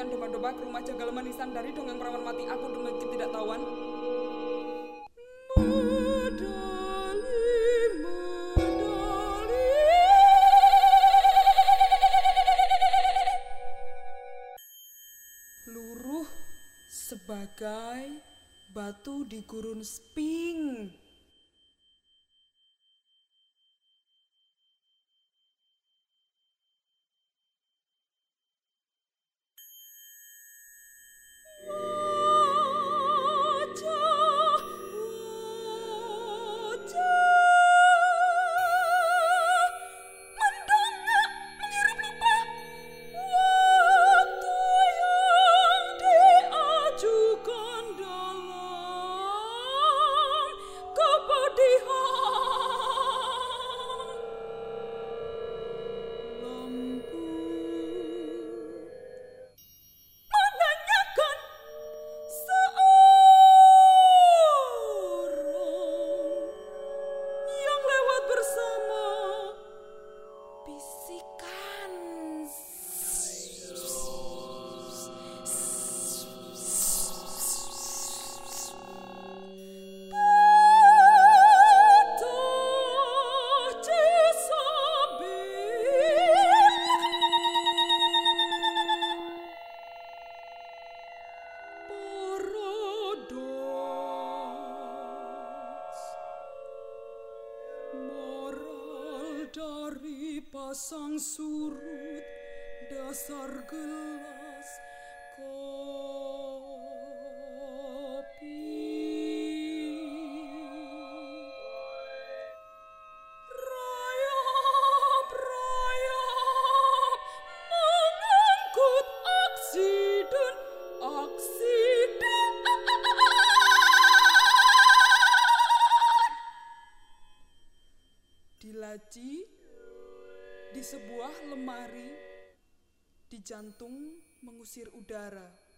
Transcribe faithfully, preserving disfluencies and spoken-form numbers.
mengirimkan domba-domba ke rumah jagal manisan dari dongeng perawan mati aku demi ketidaktahuan. Medali, medali. Luruh sebagai batu di gurun Sping. Dari pasang surut dasar gelas kopi, rayap-rayap mengangkut aksiden aksiden di laci, di sebuah lemari, di jantung mengusir udara.